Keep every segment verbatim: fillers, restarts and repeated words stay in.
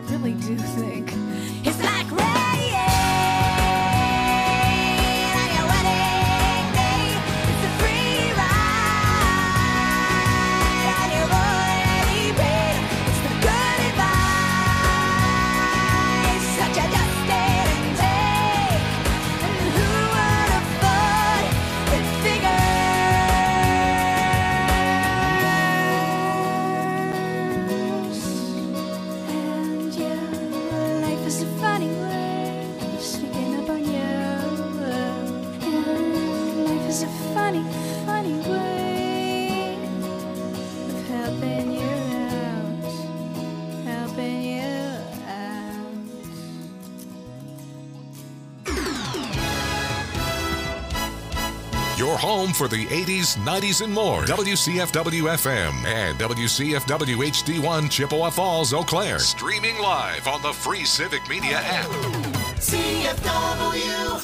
really do think it's like rain on your wedding day. It's a free ride on your already paid. It's the good advice that you just didn't take. And who would have thought it figures? And yeah, life is a funny way of sneaking up on you. Yeah, life is a funny, funny way of helping you out, helping you out. Your home for the eighties, nineties, and more. W C F W F M and W C F W H D one Chippewa Falls, Eau Claire. Streaming live on the free Civic Media app. C F W.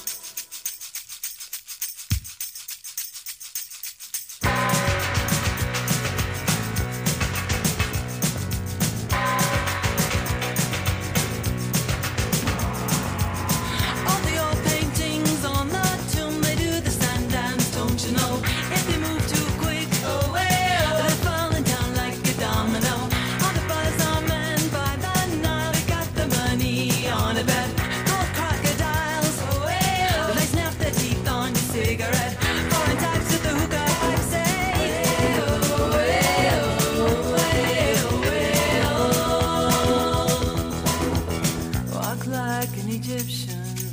All the old paintings on the tomb, they do the sun dance, don't you know? If they move too quick, oh well, they're falling down like a domino. All the buzz on men by the Nile, they got the money on a bet. Gold crocodiles, oh well, they snap their teeth on your cigarette. Foreign types with the hookah pipe say, oh well, oh well. Walk like an Egyptian.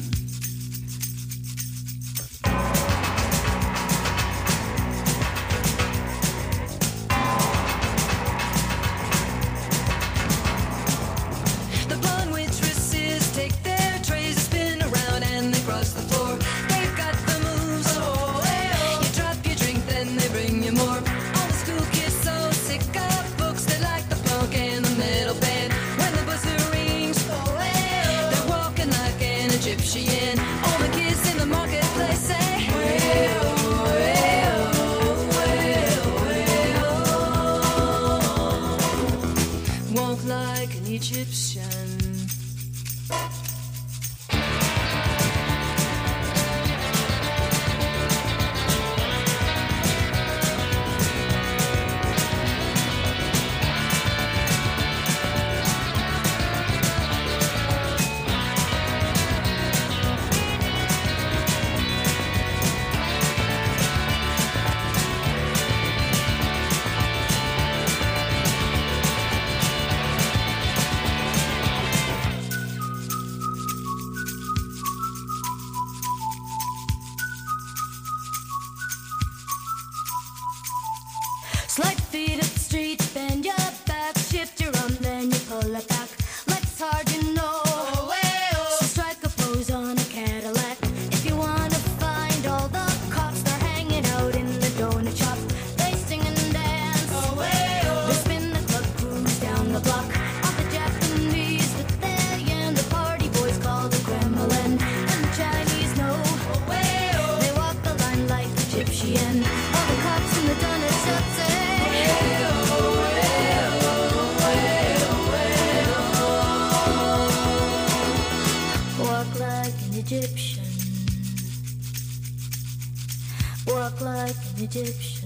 The blonde waitresses take their trays, spin around and they cross the floor. They've got the moves, oh well. You drop your drink, then they bring you more. All the school kids so sick of books, they like the punk and the metal band. When the buzzer rings, oh well, they're walking like an Egyptian. All the kids in the marketplace say, well, well, well, well. Walk like an Egyptian. Slide feet up the street, bend your back, shift your arm, then you pull it back. Legs hard, you know. So strike a pose on a Cadillac. If you wanna find all the cops, they're hanging out in the donut shop. They sing and dance. They spin the club, cruise down the block. All the Japanese with their yen, the party boys call the Kremlin, and the Chinese know. They walk the line like Egyptian. All the cops in the donut shop say, walk like an Egyptian. Walk like an Egyptian.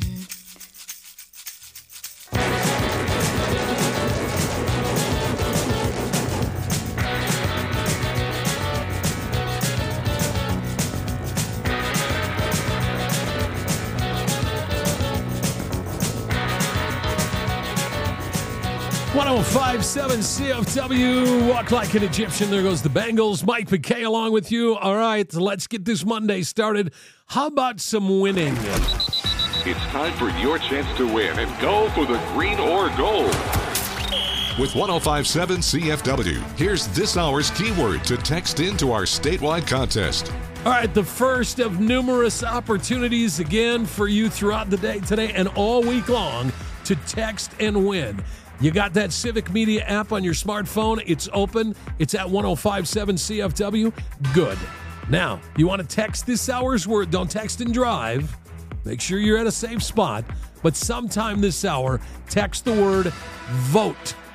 one oh five point seven C F W, Walk Like an Egyptian. There goes the Bengals. Mike McKay along with you. All right, let's get this Monday started. How about some winning? It's time for your chance to win and go for the green or gold. With one oh five point seven C F W, here's this hour's keyword to text into our statewide contest. All right, the first of numerous opportunities again for you throughout the day today and all week long to text and win. You got that Civic Media app on your smartphone. It's open. It's at one oh five point seven C F W. Good. Now, you want to text this hour's word. Don't text and drive. Make sure you're at a safe spot. But sometime this hour, text the word vote.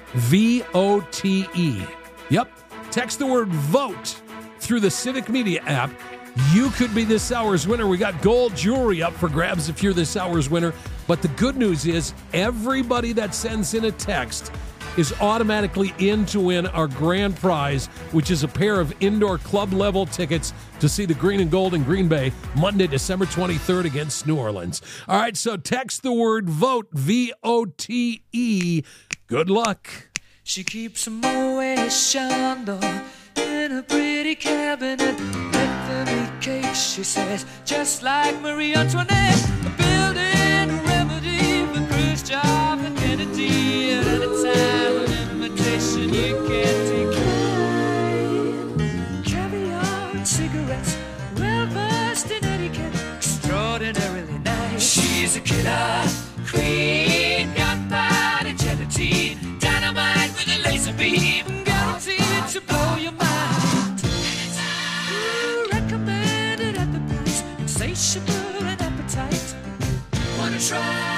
V O T E. Yep. Text the word VOTE through the Civic Media app. You could be this hour's winner. We got gold jewelry up for grabs if you're this hour's winner. But the good news is everybody that sends in a text is automatically in to win our grand prize, which is a pair of indoor club-level tickets to see the Green and Gold in Green Bay Monday, December twenty-third against New Orleans. All right, so text the word VOTE, V O T E. Good luck. She keeps a Moet Chandon in a pretty cabinet. Let them eat cake, she says, just like Marie Antoinette. Building a remedy for Khrushchev and Kennedy. At any time, an invitation you can't decline. Caviar and cigarettes, well versed in etiquette, extraordinarily nice. She's a killer queen, gunpowder gelatine, dynamite with a laser beam, guaranteed to blow your mind. Ooh, recommended at the price, insatiable and appetite. Wanna try?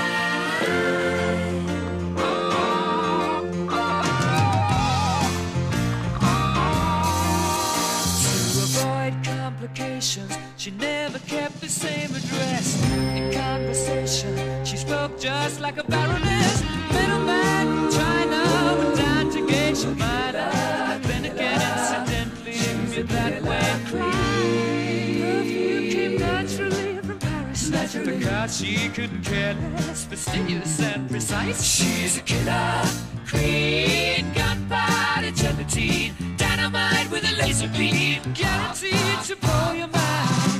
To avoid complications, she never kept the same address. In conversation, she spoke just like a baroness. Middleman from China went down to Geisha Minor. Then again, incidentally, knew that way. Perfume came naturally from Paris. Because she couldn't care less, fastidious and precise. She's a killer queen, gunpowder gelatine, dynamite with a laser beam, guaranteed to blow your mind.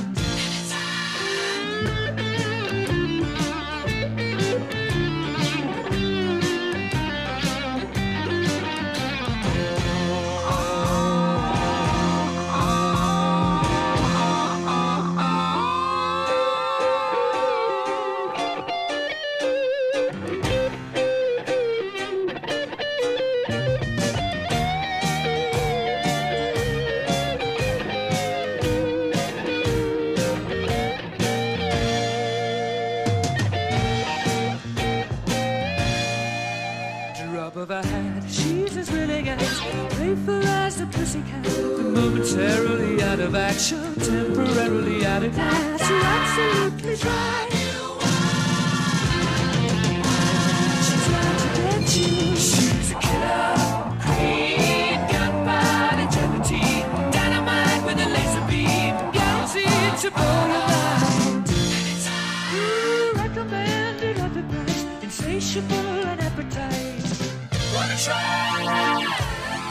Of her hat, she's as willing as playful as a pussycat, but momentarily out of action, temporarily out of gas. You're absolutely dry. She's out to get you. She's a killer queen, gunpowder gelatine, dynamite with a laser beam, guaranteed to blow your mind. Ooh, recommended at the price, insatiable and appetite. Wanna try? Wanna try?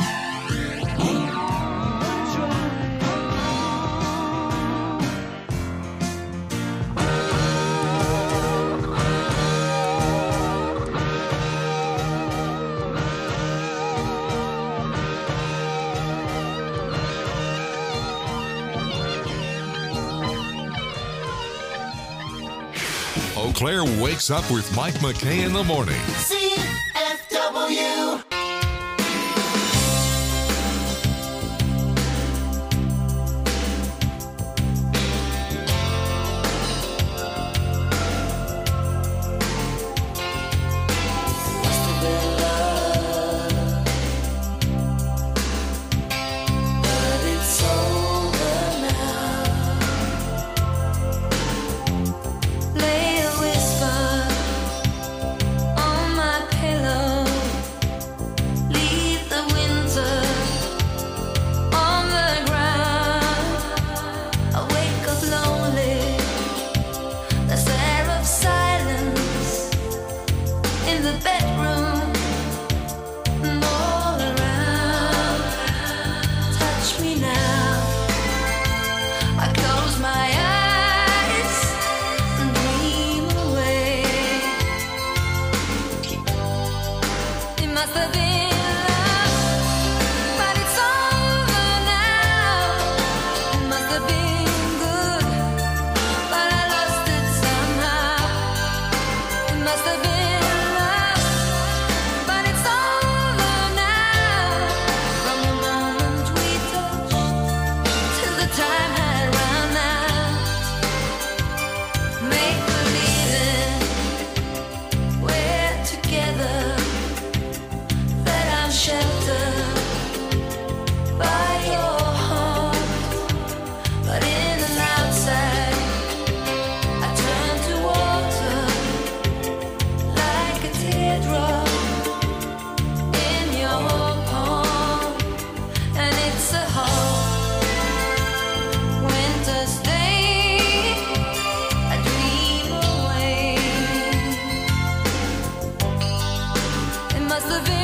Eau Claire wakes up with Mike McKay in the morning. C F W. Lay a whisper on my pillow. Leave the winter on the ground. I wake up lonely. There's air of silence in the bedroom and all around. Touch me now. I close my eyes and dream away. It must have been love, but it's over now. It must have been good, but I lost it somehow. It must have been love, but it's over now. From the moment we touched till the time had run out. Make believing we're together. shelter by your heart, but in the outside, I turn to water like a teardrop in your palm, and it's a hard winter's day. I dream away. It must have been.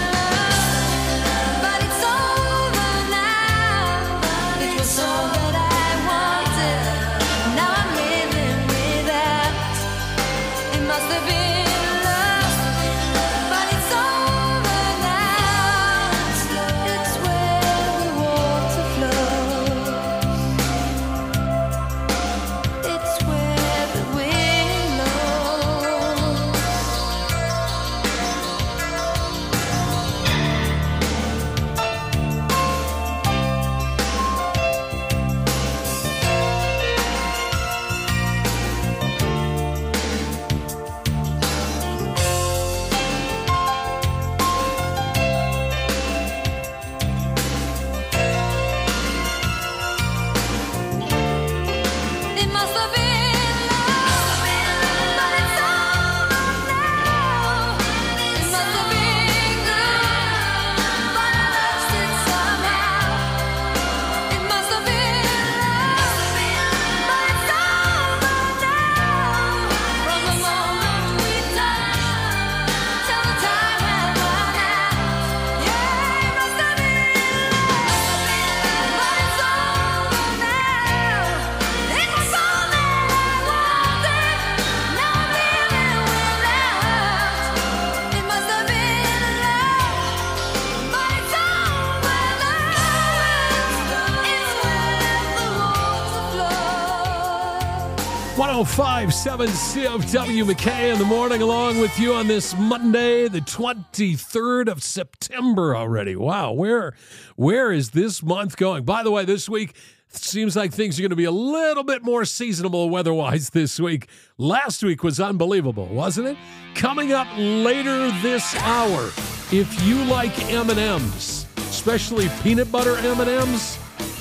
one oh five point seven C F W McKay in the morning, along with you on this Monday, the twenty-third of September already. Wow, where where is this month going? By the way, this week seems like things are going to be a little bit more seasonable weather-wise this week. Last week was unbelievable, wasn't it? Coming up later this hour, if you like M and M's, especially peanut butter M and M's,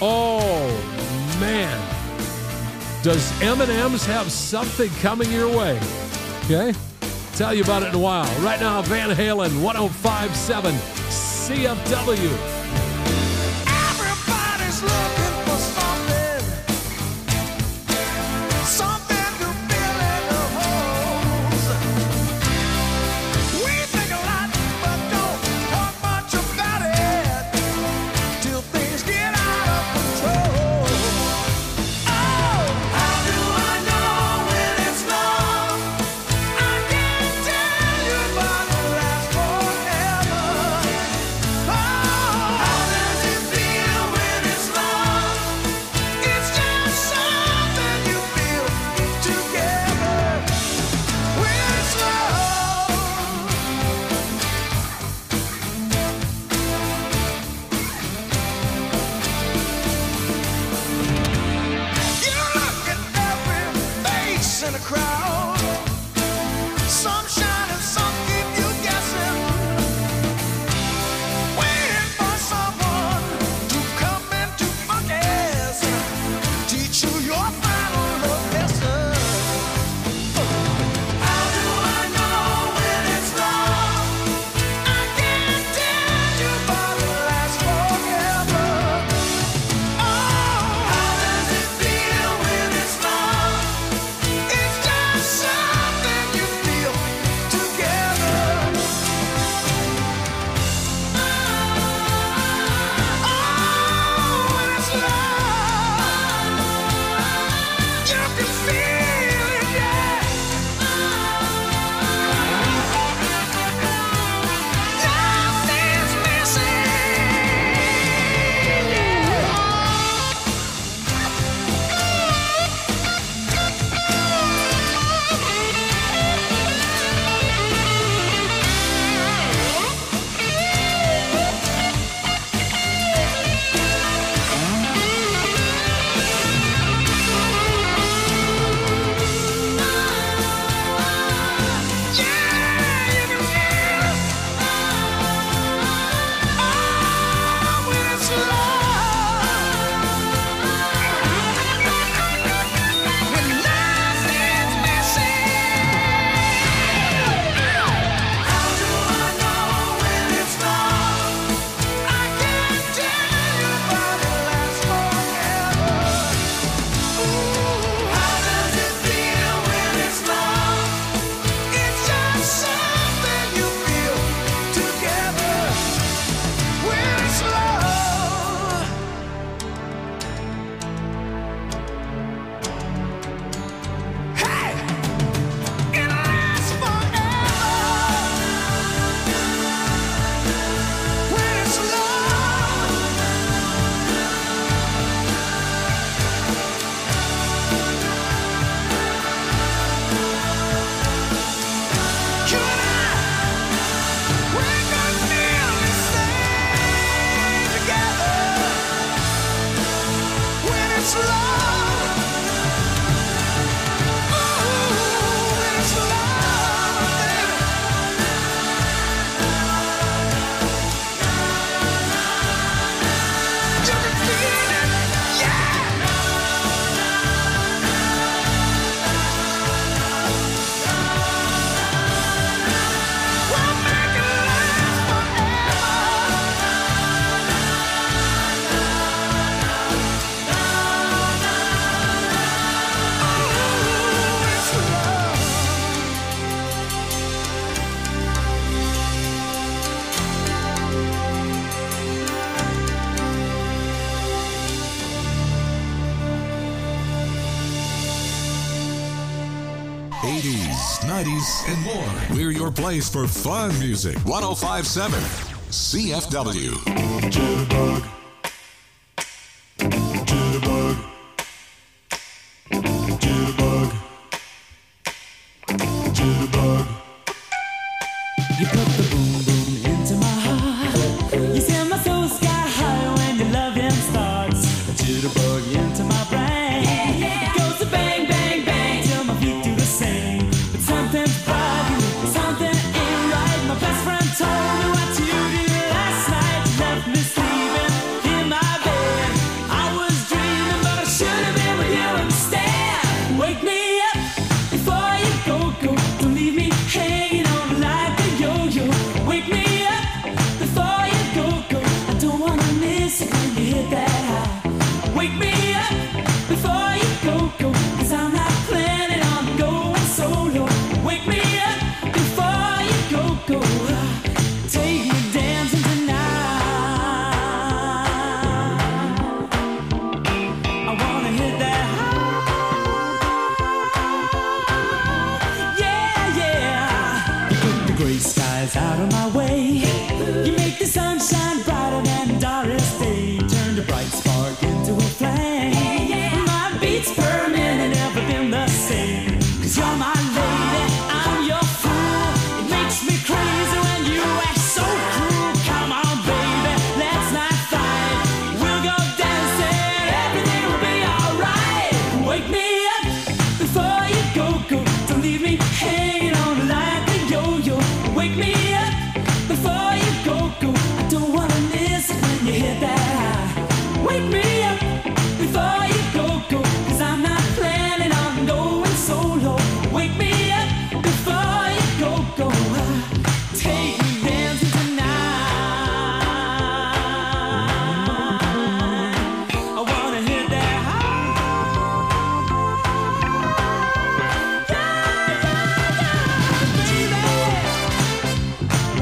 oh, man. Does M and M's have something coming your way? Okay? Tell you about it in a while. Right now, Van Halen, one oh five point seven C F W. Everybody's looking for something, something to fill in the holes. We think a lot, but don't talk much about it till things get out of control. How nineties, and more. We're your place for fun music. one oh five point seven C F W. Jitterbug. Jitterbug. Jitterbug. Jitterbug. You put the boom boom into my heart. You send my soul sky high when your loving starts. A jitterbug into my brain. It goes to bang, bang, bang till my feet do the same. But something's bugging, something ain't right. My best friend told me what you did last night. You left me sleeping in my bed. I was dreaming, but I should have been with you instead. Wake me up before you go, go. Don't leave me hanging on like a yo-yo. Wake me up before you go, go. I don't wanna miss it when you hit that high. Wake me up before you go, go. Cause I'm not planning on going solo. Wake me up before you go, go. Take me dancing tonight. I wanna hit that high. Yeah, yeah. You put the gray skies out of my way. You make the sunshine brighter than Doris Day. Turn the bright spark into a flame. My beats per minute never been the same. Cause you're my lady, I'm your fool. It makes me crazy when you act so cruel. Come on, baby, let's not fight. We'll go dancing, everything will be alright. Wake me up before you go, go. Don't leave me hanging on like a yo-yo. Wake me up before you go, go. I don't wanna miss it when you hit that high. Wake me up before you go, go. Cause I'm not planning on going solo. Wake me up before you go, go. Take me dancing tonight. I wanna hit that high. Yeah, yeah, yeah, baby.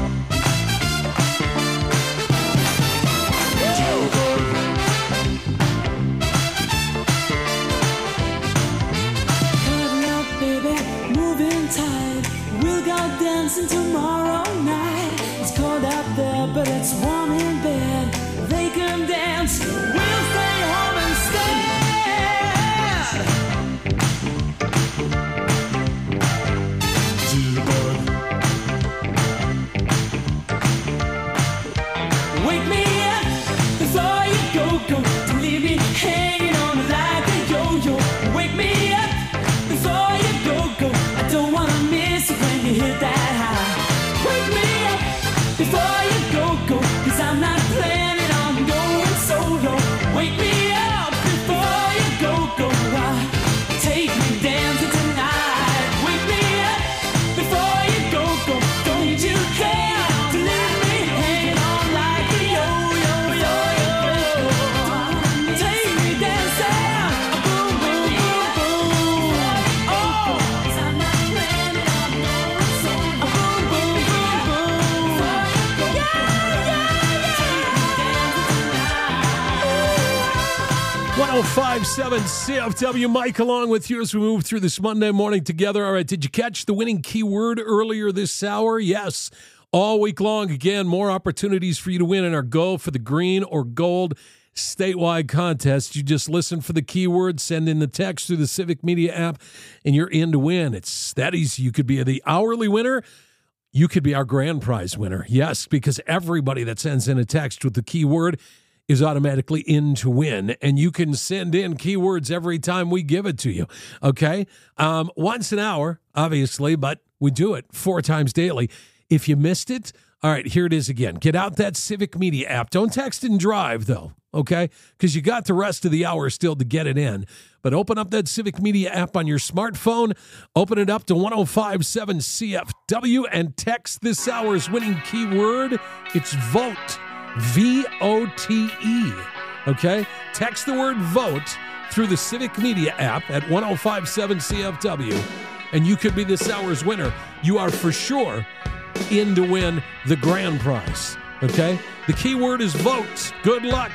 Cuddle up, baby, moving tight. We'll go dancing tomorrow night. It's cold out there, but it's warm in bed. They can dance, we'll stay home instead. Jitterbug. Wake me up before you go, go. Don't leave me hanging on like a yo-yo. Wake me up before you go, go. I don't wanna miss it when you hit that high. Wake me up before you go, go. Cause I'm not planning on going solo. Wake me up before you go, go. Take me dancing tonight. Wake me up before you go, go. Don't you care to leave me hanging on like a yo-yo, yo-yo. Take me dancing, boom, boom, boom, boom. Oh, 'cause I'm not planning on going solo. Boom, boom, boom, boom. Yeah, yeah, yeah. one oh five point seven C F W. Mike along with you as we move through this Monday morning together. All right, did you catch the winning keyword earlier this hour? Yes. All week long, again, more opportunities for you to win in our Go for the Green or Gold statewide contest. You just listen for the keyword, send in the text through the Civic Media app, and you're in to win. It's that easy. You could be the hourly winner. You could be our grand prize winner. Yes, because everybody that sends in a text with the keyword is automatically in to win. And you can send in keywords every time we give it to you. Okay? Um, once an hour, obviously, but we do it four times daily. If you missed it, all right, here it is again. Get out that Civic Media app. Don't text and drive, though, okay? Because you got the rest of the hour still to get it in. But open up that Civic Media app on your smartphone. Open it up to one oh five point seven C F W and text this hour's winning keyword. It's VOTE. V O T E. Okay? Text the word VOTE through the Civic Media app at one oh five point seven C F W, and you could be this hour's winner. You are for sure in to win the grand prize. Okay? The keyword is VOTE. Good luck.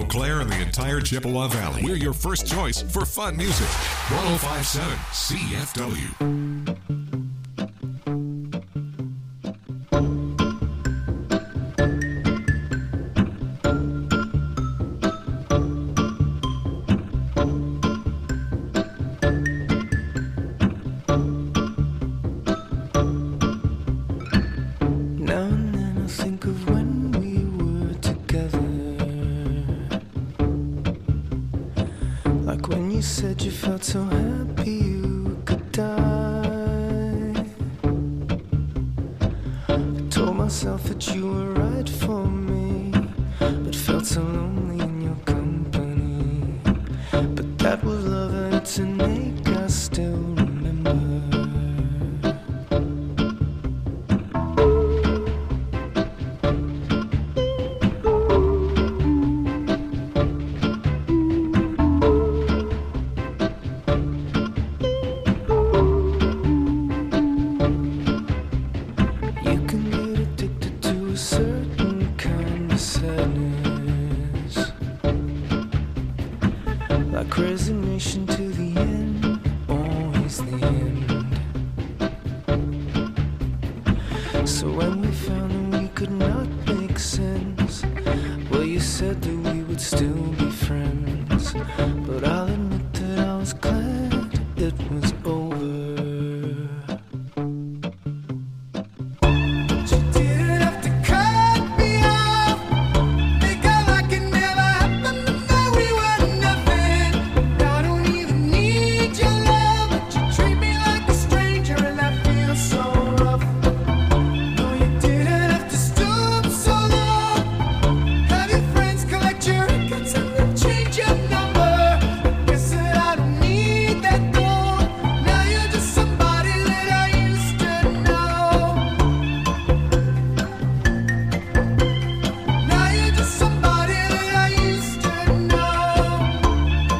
Clair and the entire Chippewa Valley. We're your first choice for fun music. one oh five point seven C F W. Now and then I think of when we were together, like when you said you felt so happy you could die. I told myself that you were right for me, but felt so lonely in your company. But that was love and it's an ache I still remember. You can get addicted to a certain kind of sadness, like resignation to the end, always the end. So when we found that we could not make sense, well, you said that we would still be friends. But I'll admit that I was glad it was over. You didn't have to cut me off, make out like it never happened, that we were nothing. I don't even need your love, but you treat me like a stranger and that feels so rough. No, you didn't have to stoop so low, have your friends collect your records and then change your number. Guess that I don't need that though, now you're just somebody that I used to know. Now you're just somebody that I used to know.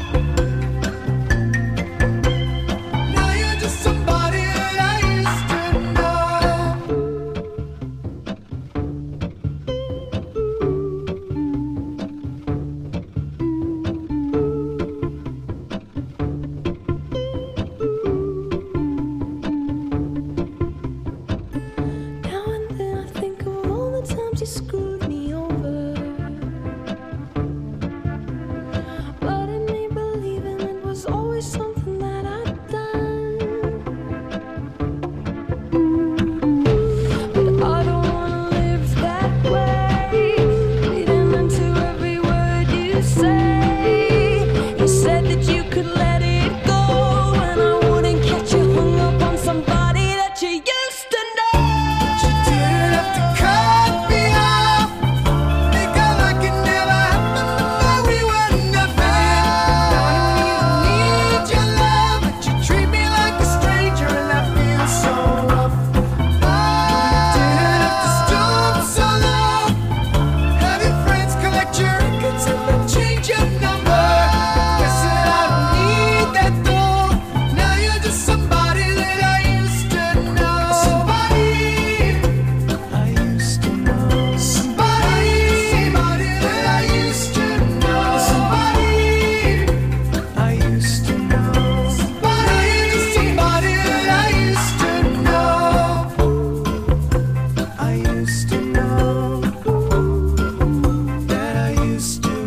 Now you're just somebody that I used to know. Now and then I think of all the times you screwed me over, but in me believing it was always something that I'd done. But I don't wanna live that way, reading into every word you say. You said that you could let it go, and I wouldn't catch you hung up on somebody that you used to know. But you didn't have to cut me off, make out like it never happened, that we were nothing. I don't even need your love, but you treat me like a stranger and that feels so rough. You didn't have to stoop so low, have your friends collect your records and then change your number. Guess that I don't need that though, now you're just somebody that I used to know. Somebody I used to know. Somebody, somebody that I used to know. Somebody I used to know. Somebody, just somebody that I used to know. I used to know. That I used to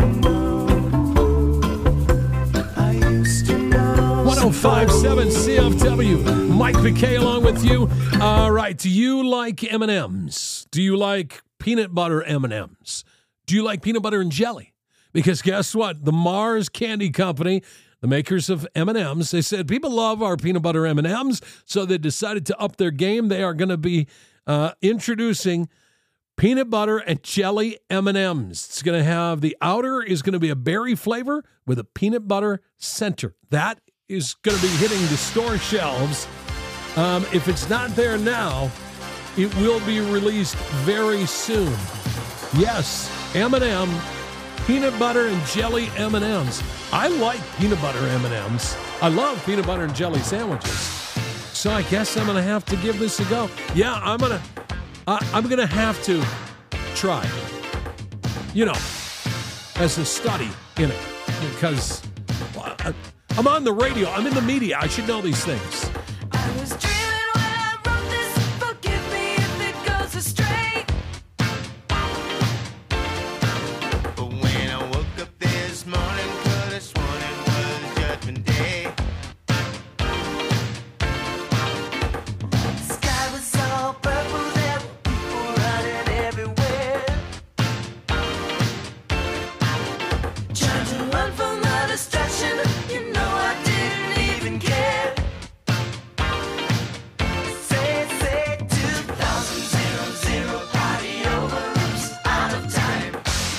know. I used to know. one oh five point seven C F W. Mike McKay along with you. All right. Do you like M and M's? Do you like peanut butter M and M's? Do you like peanut butter and jelly? Because guess what? The Mars Candy Company, the makers of M and M's, they said people love our peanut butter M and M's, so they decided to up their game. They are going to be uh, introducing peanut butter and jelly M and M's. It's going to have, the outer is going to be a berry flavor with a peanut butter center. That is going to be hitting the store shelves. Um, if it's not there now, it will be released very soon. Yes, M and M, peanut butter and jelly M and M's. I like peanut butter M and M's. I love peanut butter and jelly sandwiches. So I guess I'm going to have to give this a go. Yeah, I'm going to uh, I'm going to have to try. You know, as a study in it because well, I, I'm on the radio. I'm in the media. I should know these things. I was dreaming when I wrote this. Forgive me if it goes astray. But when I woke up this morning, could have sworn it was Judgment Day. Sky was all purple, there were people running everywhere. Trying to run from the destruction. You know I didn't even care. Say, say, two thousand zero zero party over, oops, out of time.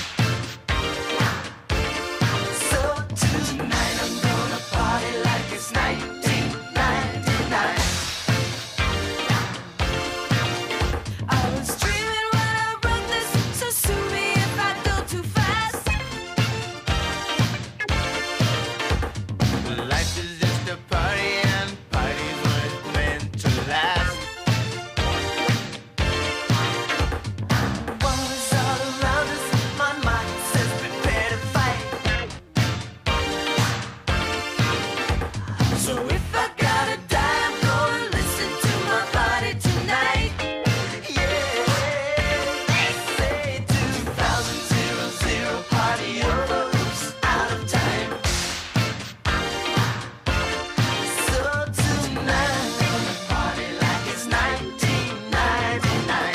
So tonight I'm gonna party like it's nineteen ninety-nine. I was dreaming when I wrote this. So sue me if I go too fast. Life is just a party and parties weren't meant to last. War is all around us, my mind says prepare to fight. So if I gotta die, I'm gonna listen to my body tonight. Yeah, they say two thousand zero zero party over, oops, out of time. So tonight I'm gonna party like it's nineteen ninety-nine.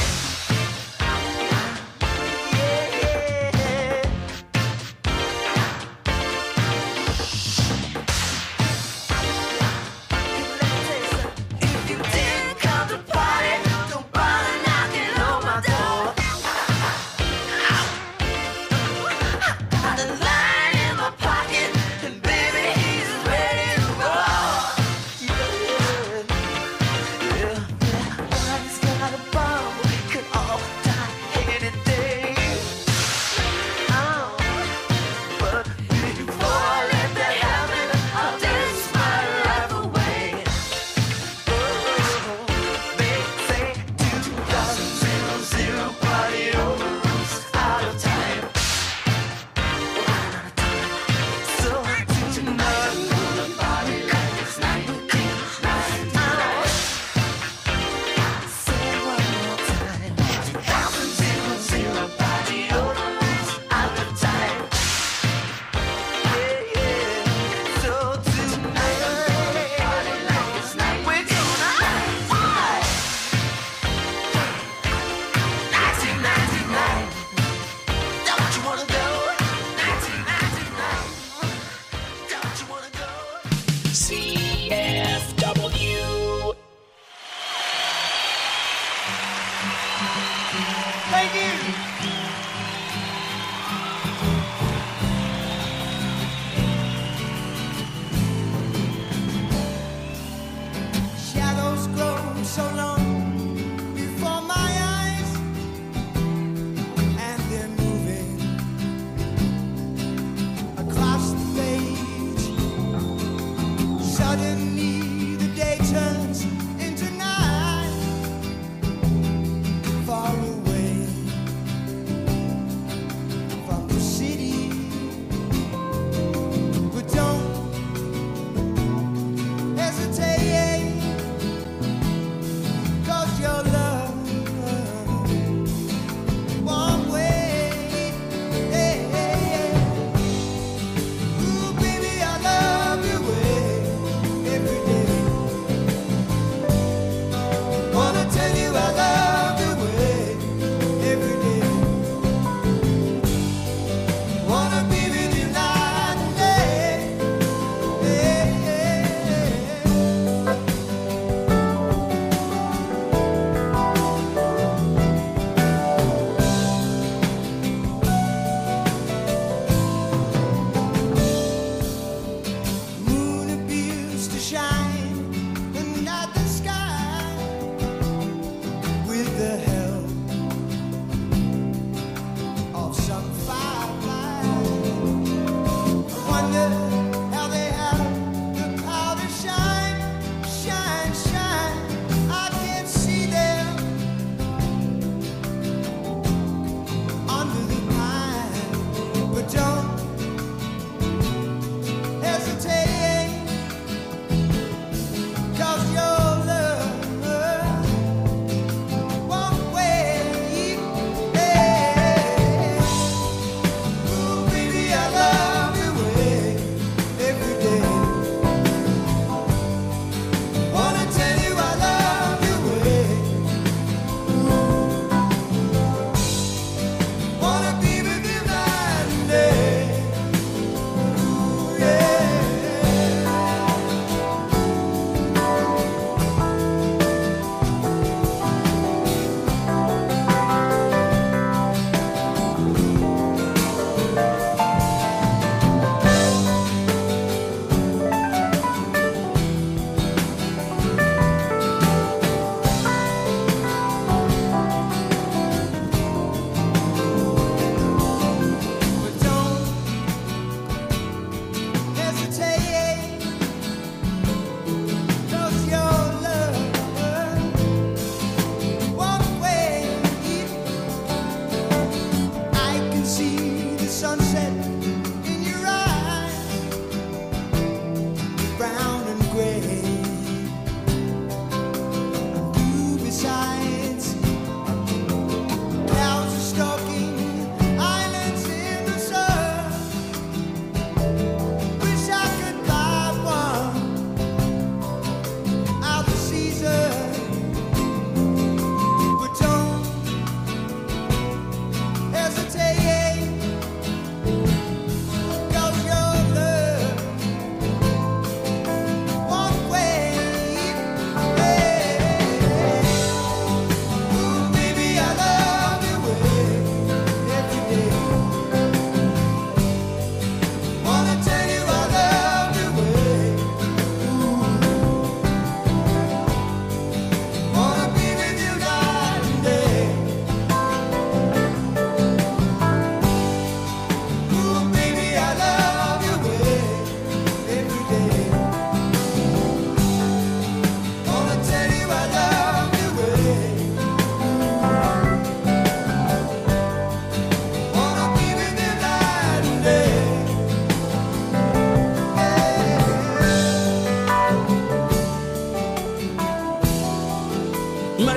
Yeah, yeah. If you didn't come to party, don't bother knocking on my door. Got a line in my pocket, and baby, he's ready to roll. Yeah, yeah, yeah. Body's got a bomb, could all die any day. Oh, but before I let that happen, I'll dance my life away. Oh, they say two thousand zero zero party over, oops, out of time. So tonight I'm gonna party like it's nineteen ninety-nine. Say it one more time. two thousand zero zero party over, oops, out of time. Yeah, yeah. So tonight I'm gonna party like it's nineteen ninety-nine. We're gonna party. nineteen ninety-nine. Don't you wanna go? nineteen ninety-nine. Don't you wanna go? C F W. Thank you. Shadows grow so long before my eyes, and they're moving across the page. Suddenly the day turns into night, far away from the city. But don't hesitate, 'cause your love won't wait. Hey, hey, hey. Ooh, baby, I love your way every day.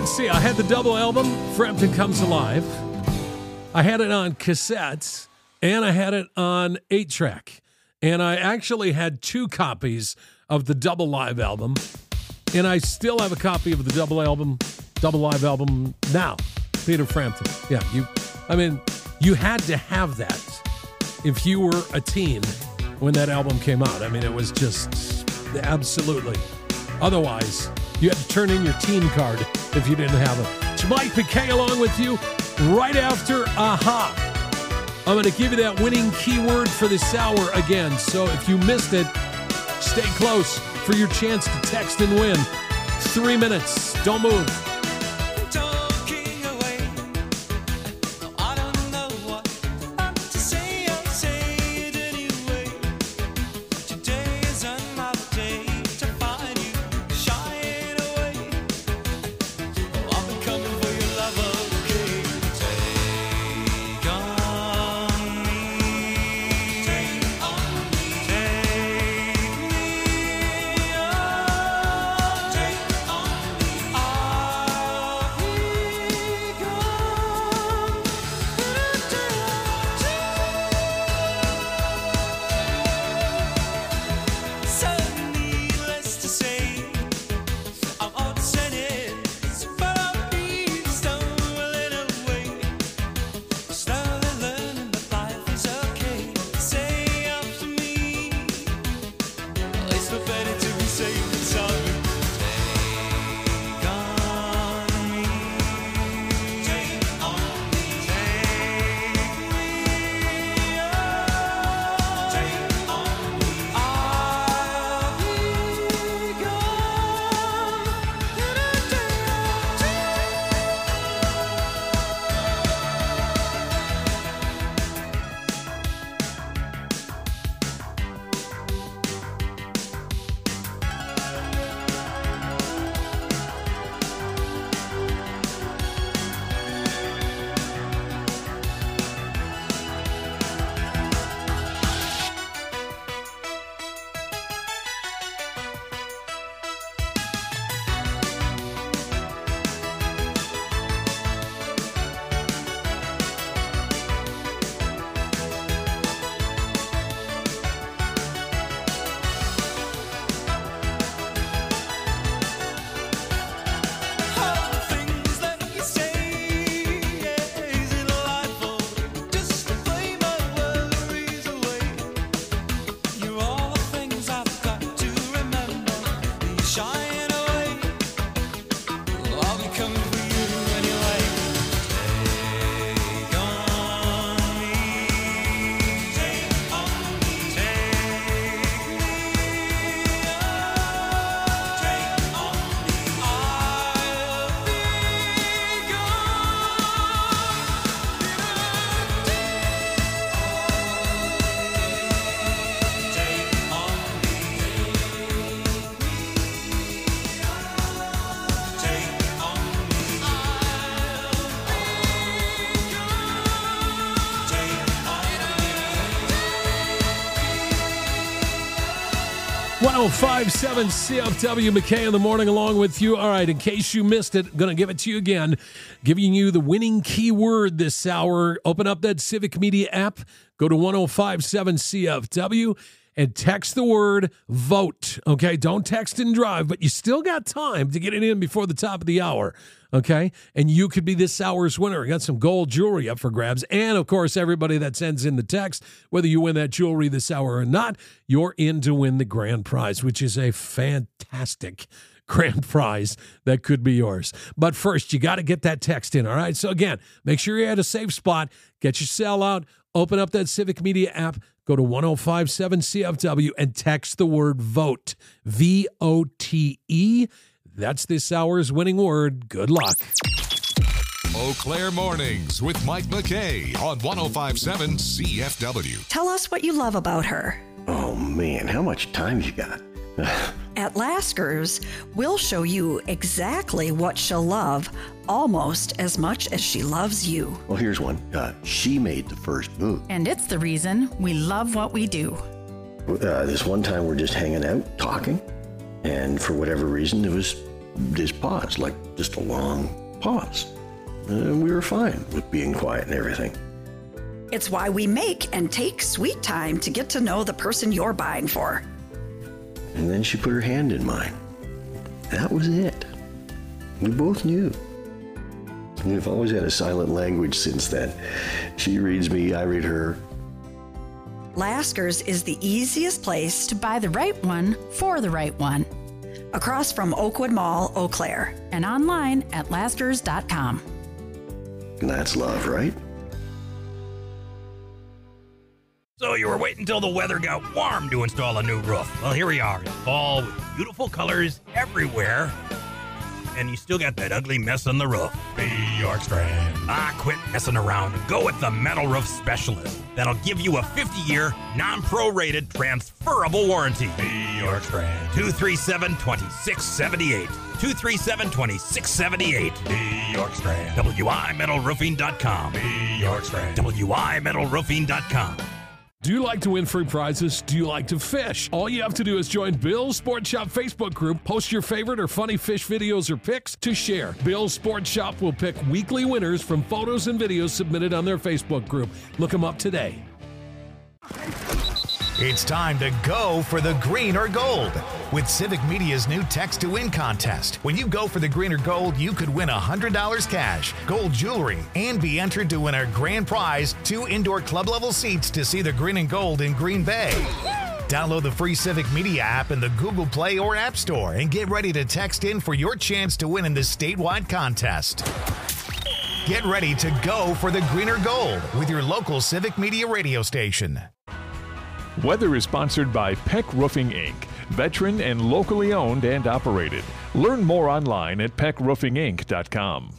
let's see. I had the double album, Frampton Comes Alive. I had it on cassettes, and I had it on eight track. And I actually had two copies of the double live album, and I still have a copy of the double album, double live album now. Peter Frampton. Yeah, you. I mean, you had to have that if you were a teen when that album came out. I mean, it was just absolutely. Otherwise, you had to turn in your teen card if you didn't have it. It's Mike McKay along with you right after Aha. I'm going to give you that winning keyword for this hour again. So if you missed it, stay close for your chance to text and win. Three minutes. Don't move. Talking away. I don't know what to say. I'll say it anyway. Today is another day to find you shying away. Oh, I've been coming for your love, okay? Take on me. Take on me. Take me on. Take on me. I'll be gone. So needless to say, I'm upset, but I'll be stumbling away. Slowly learning that life is okay. Say after me, it's not better to be safe than sorry. Take on me, take on me, take me on, take on me. I'll be gone in a day or all the things that you say, is it life or just to play my worries away? You're all the things I've got to remember. You're shying away. I'll be coming for you anyway. Take on me, take on me, take me on, take on me. I'll be gone. Take on me, take on me. one oh five point seven C F W McKay in the morning along with you. All right, in case you missed it, I'm going to give it to you again. Giving you the winning keyword this hour. Open up that Civic Media app. Go to one oh five point seven C F W and text the word vote. Okay, don't text and drive, but you still got time to get it in before the top of the hour. Okay, and you could be this hour's winner. We got some gold jewelry up for grabs. And of course, everybody that sends in the text, whether you win that jewelry this hour or not, you're in to win the grand prize, which is a fantastic grand prize that could be yours. But first, you got to get that text in, all right? So again, make sure you're at a safe spot. Get your cell out. Open up that Civic Media app. Go to one oh five point seven C F W and text the word VOTE. V O T E. That's this hour's winning word. Good luck. Eau Claire Mornings with Mike McKay on one oh five point seven C F W. Tell us what you love about her. Oh man, how much time you got? At Lasker's, we'll show you exactly what she'll love almost as much as she loves you. Well, here's one. Uh, she made the first move. And it's the reason we love what we do. Uh, this one time we're just hanging out, talking, and for whatever reason, there was this pause, like just a long pause. And we were fine with being quiet and everything. It's why we make and take sweet time to get to know the person you're buying for. And then she put her hand in mine. That was it. We both knew. We've always had a silent language since then. She reads me, I read her. Laskers is the easiest place To buy the right one for the right one. across from Oakwood Mall, Eau Claire. And online at laskers dot com. And that's love, right? So you were waiting until the weather got warm to install a new roof. Well, here we are in fall with beautiful colors everywhere. And you still got that ugly mess on the roof. Be York Strand. Ah, quit messing around and go with the Metal Roof Specialist. That'll give you a fifty-year, non-prorated, transferable warranty. Be York Strand. two three seven, two six seven eight. two three seven, two six seven eight. Be York Strand. W I metal roofing dot com. Be York Strand. W I metal roofing dot com. Do you like to win free prizes? Do you like to fish? All you have to do is join Bill's Sports Shop Facebook group, post your favorite or funny fish videos or pics to share. Bill's Sports Shop will pick weekly winners from photos and videos submitted on their Facebook group. Look them up today. It's time to go for the green or gold with Civic Media's new Text to Win contest. When you go for the green or gold, you could win one hundred dollars cash, gold jewelry, and be entered to win our grand prize, two indoor club-level seats to see the green and gold in Green Bay. Download the free Civic Media app in the Google Play or App Store and get ready to text in for your chance to win in this statewide contest. Get ready to go for the green or gold with your local Civic Media radio station. Weather is sponsored by Peck Roofing Incorporated, veteran and locally owned and operated. Learn more online at peck roofing inc dot com.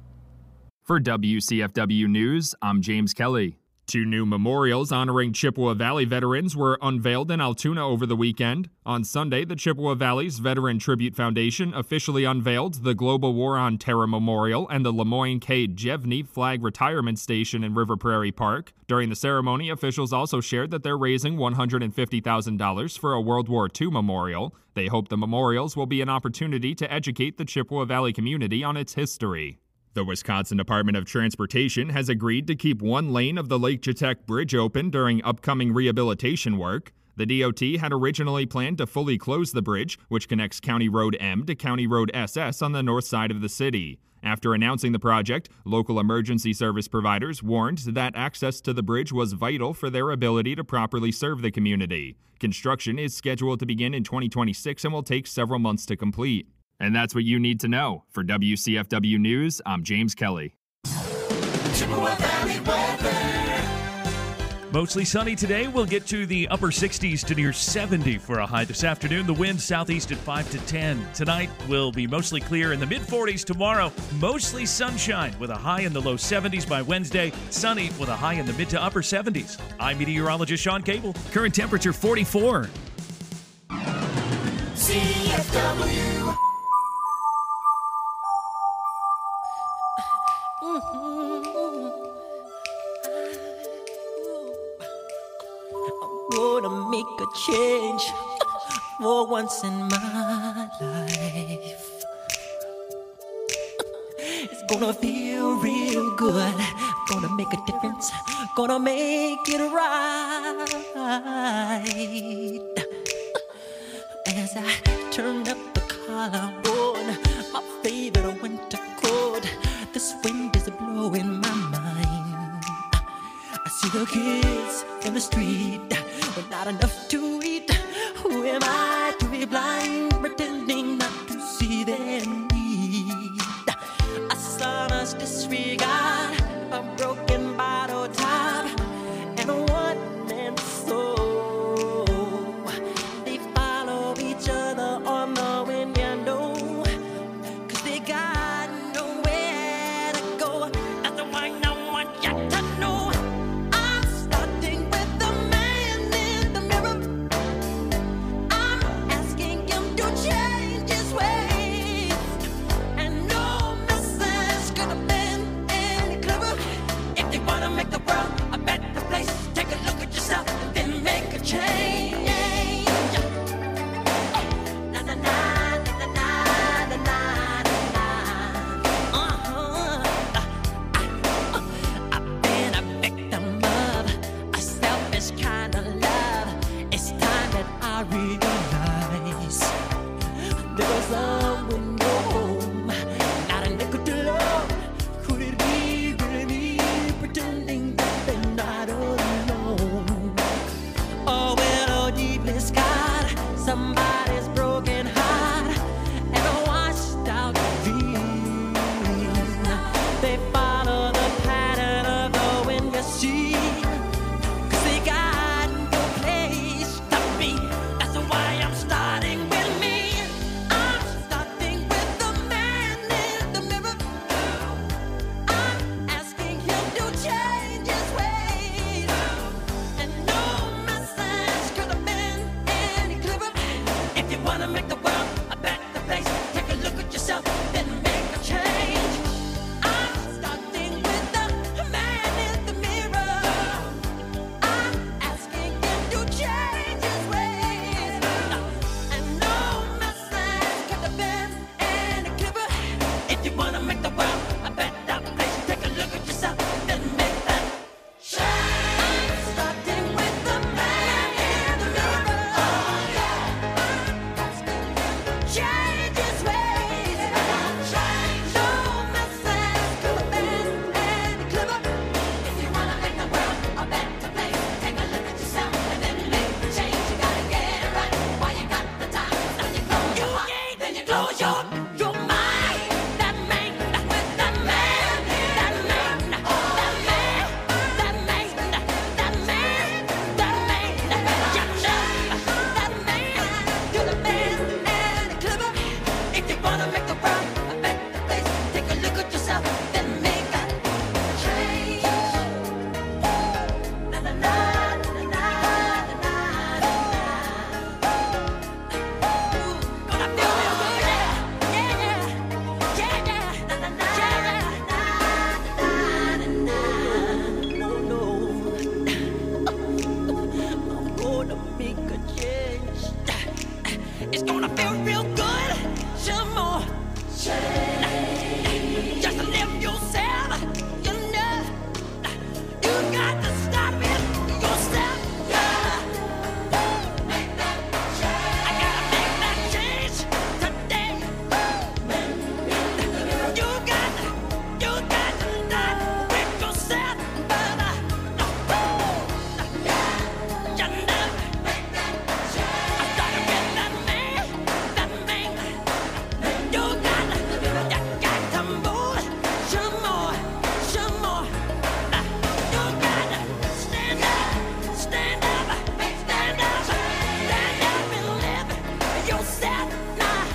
For W C F W News, I'm James Kelly. Two new memorials honoring Chippewa Valley veterans were unveiled in Altoona over the weekend. On Sunday, the Chippewa Valley's Veteran Tribute Foundation officially unveiled the Global War on Terror Memorial and the Lemoyne K. Jevney Flag Retirement Station in River Prairie Park. During the ceremony, officials also shared that they're raising one hundred fifty thousand dollars for a World War Two memorial. They hope the memorials will be an opportunity to educate the Chippewa Valley community on its history. The Wisconsin Department of Transportation has agreed to keep one lane of the Lake Chetek Bridge open during upcoming rehabilitation work. The D O T had originally planned to fully close the bridge, which connects County Road M to County Road S S on the north side of the city. After announcing the project, local emergency service providers warned that access to the bridge was vital for their ability to properly serve the community. Construction is scheduled to begin in twenty twenty-six and will take several months to complete. And that's what you need to know. For W C F W News, I'm James Kelly. Chippewa Valley weather. Mostly sunny today. We'll get to the upper sixties to near seventy for a high this afternoon. The wind southeast at five to ten. Tonight will be mostly clear in the mid forties. Tomorrow, mostly sunshine with a high in the low seventies by Wednesday. Sunny with a high in the mid to upper seventies. I'm meteorologist Sean Cable. Current temperature forty-four. C F W. I'm gonna make a change for once in my life. It's gonna feel real good. Gonna make a difference. Gonna make it right. As I turn up the collar on my favorite winter coat, this wind is blowing my mind. I see the kids in the street with not enough to eat. Who am I to be blind, pretending not to see their need? A son's disregard, a broken bottle top, and a one-man soul. They follow each other on the wind, you know, 'cause they got nowhere to go. That's the one I want you to know. I'm starting with the man in the mirror. I'm somebody's broken heart and a washed out dream. They follow the pattern of the wind, you see. 'Cause they got no place to be. That's why I'm starting with me. I'm starting with the man in the mirror. I'm asking him to change his ways. And no message could have been any clearer. If you wanna make the world a better place, take a look at yourself, then make a change. I'm starting with the man in the mirror. I'm asking him to change his ways. And no message could have been any clearer. If you wanna make the world a better place, take a look at yourself, then make that change. I'm starting with the man in the mirror. Change his ways. No message could have been any clearer. If you wanna make the world a better place, take a look at yourself and then make the change. You gotta get it right while you got the time. Now you close your heart, then you close your your mind. That man, that with that man, that man, that man, that man, that man, that man, you know, that man could have been any clearer. If you wanna make the world a better place, take a look at yourself, then make a change. Na na na na na na na. Gonna feel real good, yeah, yeah, yeah, yeah, yeah. Na na na na na na na. No no, I'm gonna make a change. It's gonna feel real good. Some more change. Just live yourself. You know, you got to stop it yourself. Yeah. Make that change. I gotta make that change today. You got to, you got to not with yourself, brother. No, you know, make that change. I started with that man, that man. You got to, you got to move some more, some more. You got to stand up, stand up, stand up, stand up and live yourself now.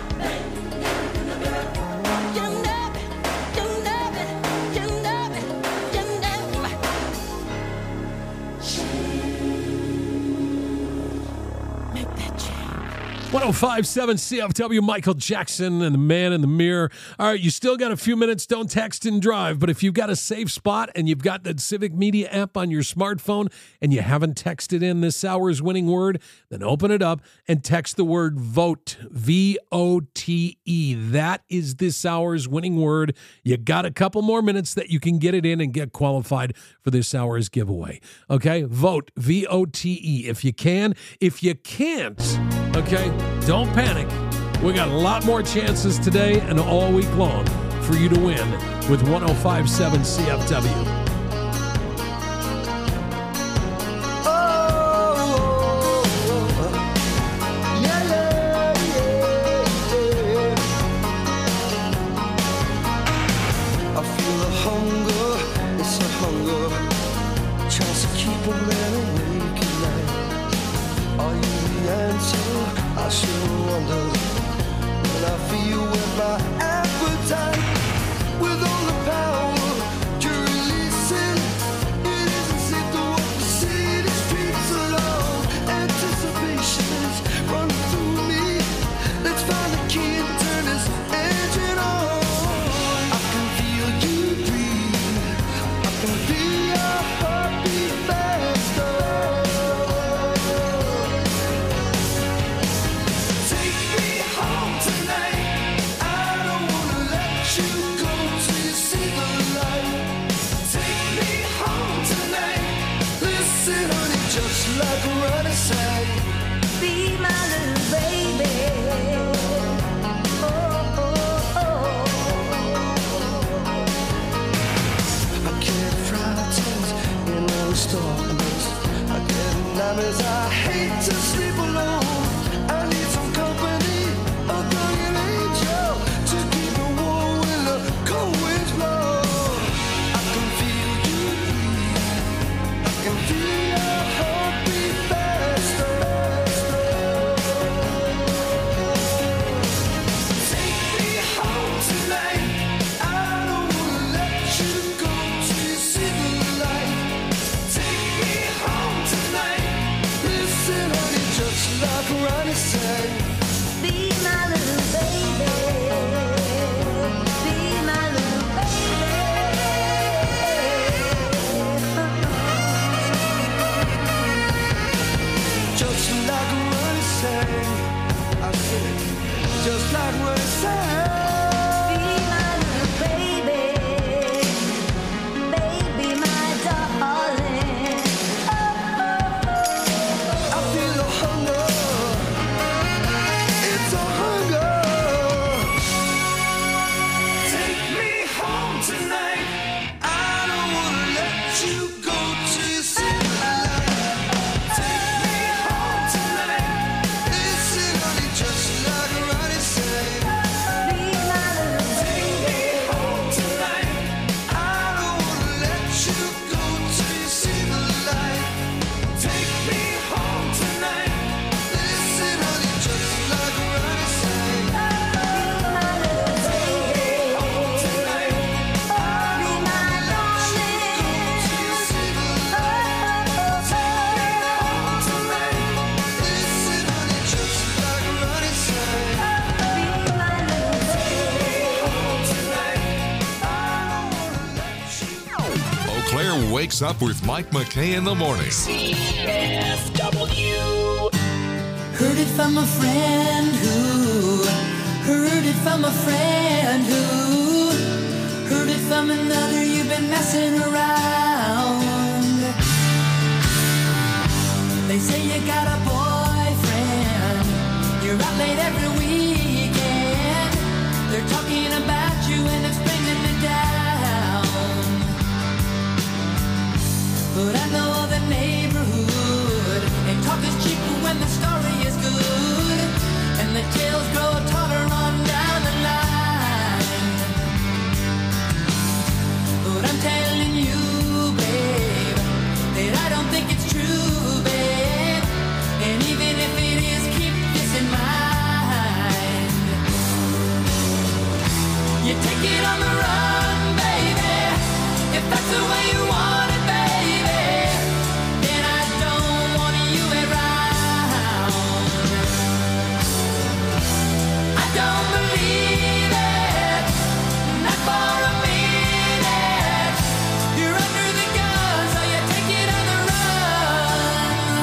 You know it, you know it, you know it, you know it. Make that change. one oh five point seven C F W, Michael Jackson and the Man in the Mirror. All right, you still got a few minutes. Don't text and drive. But if you've got a safe spot and you've got that Civic Media app on your smartphone and you haven't texted in this hour's winning word, then open it up and text the word VOTE, V O T E. That is this hour's winning word. You got a couple more minutes that you can get it in and get qualified for this hour's giveaway. Okay, VOTE, V O T E. If you can, if you can't, okay, don't panic. We got a lot more chances today and all week long for you to win with one oh five point seven C F W. I feel the hunger, it's a hunger, tries to keep a man awake at night. Are you the answer? I sure wonder. When I feel with my appetite, with all the power you're releasing, it isn't safe to walk the city streets alone. Anticipation is running through me. Let's find the key and turn this engine on. I can feel you breathe. I can feel your heartbeat faster. Take me home tonight. just like what it said. Be my little baby, baby, my darling. I feel the hunger, it's a hunger. Take me home tonight. I don't wanna let you go till you see the light. Take me home tonight. Listen, honey, just like Ronnie said. Be my little Take me home tonight. I don't wanna let you go till you see the light. Take me home tonight. Listen, honey, just like Ronnie said. Take me home tonight. I don't wanna let you go till you see the light. Take me home tonight. Listen, honey, just like Ronnie said. Eau Claire wakes up with Mike McKay in the morning. C F W. Heard it from a friend who heard it from a friend who heard it from another. You've been messing around. They say you got a boyfriend. You're out late every weekend. They're talking about you and it's bringing me down. But I know the neighborhood, and talk is cheap when the story is good, and the tales grow taller on down the line. But I'm telling you, babe, that I don't think it's true, babe. And even if it is, keep this in mind. You take it on the run, baby, if that's the way you want it, baby. Then I don't want you around. I don't believe it, not for a minute. You're under the gun, so you take it on the run.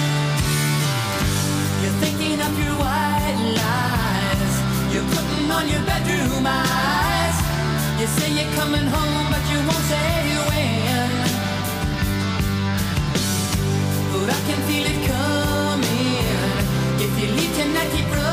You're thinking up your white lies. You're putting on your bedroom eyes. You say you're coming home, but you won't say when. But I can feel it coming. If you leave tonight, keep running.